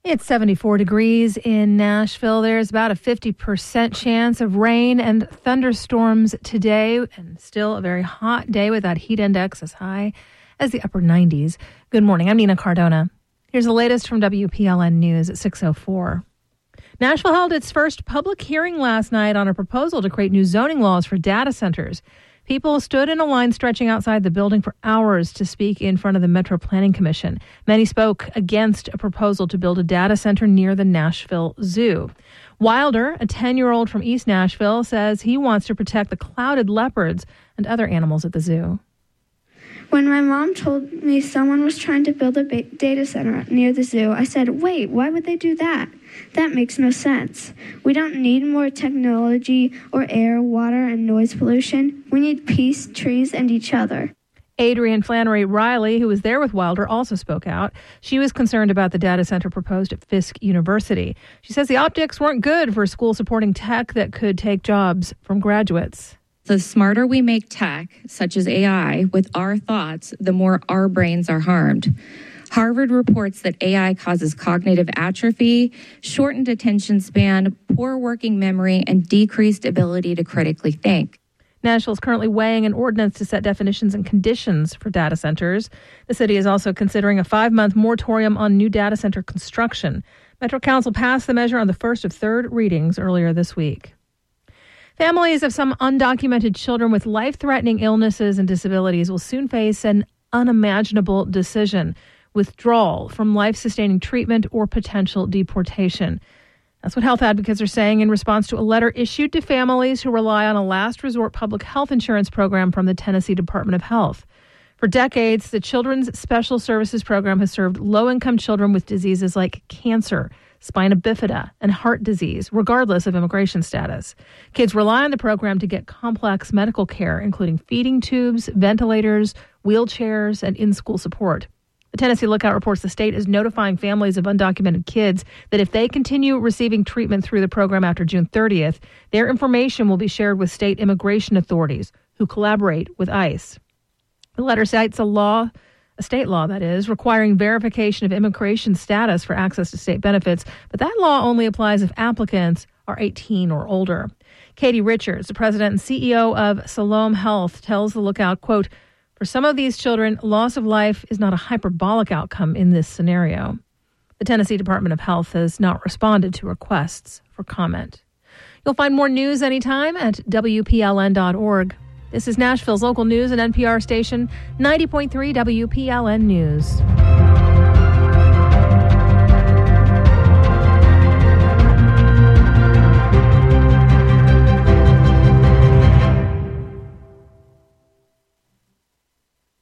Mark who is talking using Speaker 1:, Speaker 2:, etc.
Speaker 1: It's 74 degrees in Nashville. There's about a 50% chance of rain and thunderstorms today, and still a very hot day with that heat index as high as the upper 90s. Good morning. I'm Nina Cardona. Here's the latest from WPLN News at 6:04. Nashville held its first public hearing last night on a proposal to create new zoning laws for data centers. People stood in a line stretching outside the building for hours to speak in front of the Metro Planning Commission. Many spoke against a proposal to build a data center near the Nashville Zoo. Wilder, a 10-year-old from East Nashville, says he wants to protect the clouded leopards and other animals at the zoo.
Speaker 2: When my mom told me someone was trying to build a data center near the zoo, I said, wait, why would they do that? That makes no sense. We don't need more technology or air, water, and noise pollution. We need peace, trees, and each other.
Speaker 1: Adrienne Flannery Riley, who was there with Wilder, also spoke out. She was concerned about the data center proposed at Fisk University. She says the optics weren't good for a school supporting tech that could take jobs from graduates.
Speaker 3: The smarter we make tech, such as AI, with our thoughts, the more our brains are harmed. Harvard reports that AI causes cognitive atrophy, shortened attention span, poor working memory, and decreased ability to critically think.
Speaker 1: Nashville is currently weighing an ordinance to set definitions and conditions for data centers. The city is also considering a 5-month moratorium on new data center construction. Metro Council passed the measure on the first of third readings earlier this week. Families of some undocumented children with life-threatening illnesses and disabilities will soon face an unimaginable decision: withdrawal from life-sustaining treatment or potential deportation. That's what health advocates are saying in response to a letter issued to families who rely on a last resort public health insurance program from the Tennessee Department of Health. For decades, the Children's Special Services Program has served low-income children with diseases like cancer, spina bifida, and heart disease, regardless of immigration status. Kids rely on the program to get complex medical care, including feeding tubes, ventilators, wheelchairs, and in-school support. The Tennessee Lookout reports the state is notifying families of undocumented kids that if they continue receiving treatment through the program after June 30th, their information will be shared with state immigration authorities who collaborate with ICE. The letter cites a state law, that is, requiring verification of immigration status for access to state benefits, but that law only applies if applicants are 18 or older. Katie Richards, the president and CEO of Siloam Health, tells the Lookout, quote, "For some of these children, loss of life is not a hyperbolic outcome in this scenario." The Tennessee Department of Health has not responded to requests for comment. You'll find more news anytime at WPLN.org. This is Nashville's local news and NPR station, 90.3 WPLN News.